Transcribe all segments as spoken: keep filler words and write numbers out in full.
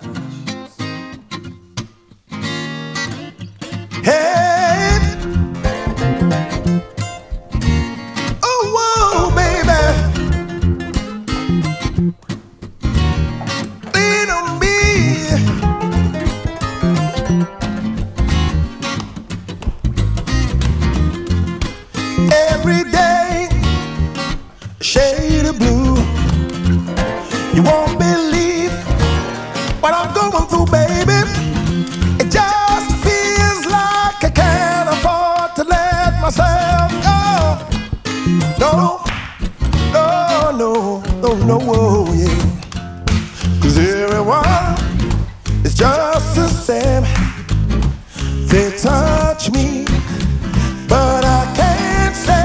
Hey, oh, whoa, baby, lean on me. Every day, a shade of blue. You won't believe what I'm going through, baby. It just feels like I can't afford to let myself go. No, no, no, no, no, oh, yeah. 'Cause everyone is just the same. They touch me, but I can't say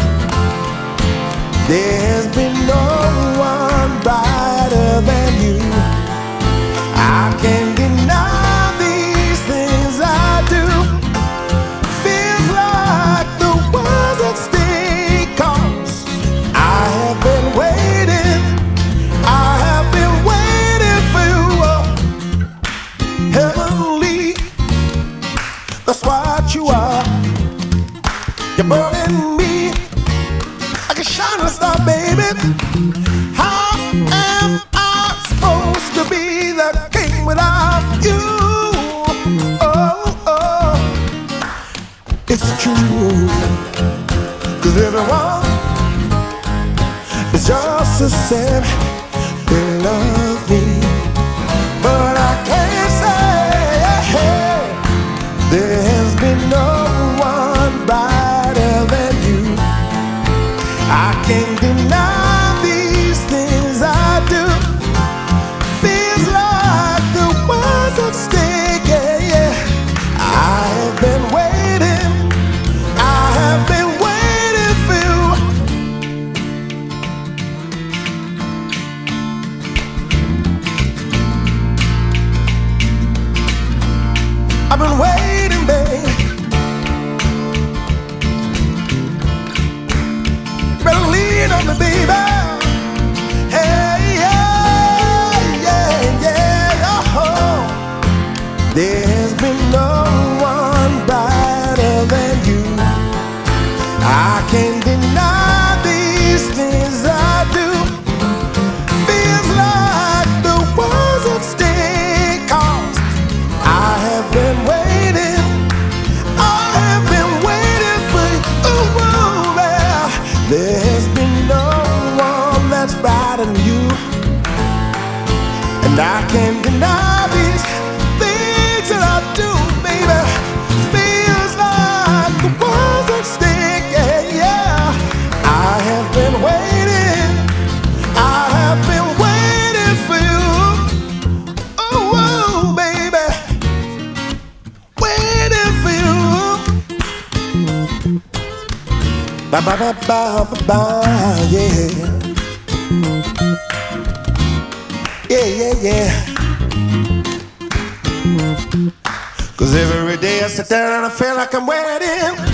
there's been no one brighter than you. I can't deny these things I do. Feels like the world's at stake, 'cause I have been waiting, I have been waiting for you. Oh, heavenly, that's what you are. You're burning me like a shining star, baby. How am I supposed to be the king without you? Oh, oh, it's true. 'Cause everyone is just the same. They love me, but I can't say there has been no one brighter than you. I can't deny these things I do. Feels like the world's at stake, yeah, yeah. I have been waiting, I have been waiting for you. I've been waiting, babe. Better lean on me, baby. Hey, yeah, yeah, yeah, oh. There's been no one brighter than you. I can't deny these things I do. Feels like the world's at stake, 'cause I have been waiting, I have been waiting for you. Ooh, ooh, yeah. There's been no one that's brighter than you, and I can't deny these things that I do, baby. Feels like the world's at stake, yeah, yeah. I have been waiting, I have been waiting for you. Oh, oh, baby, waiting for you. Ba ba ba ba ba ba, yeah, yeah, yeah, yeah. 'Cause every day I sit there and I feel like I'm waiting.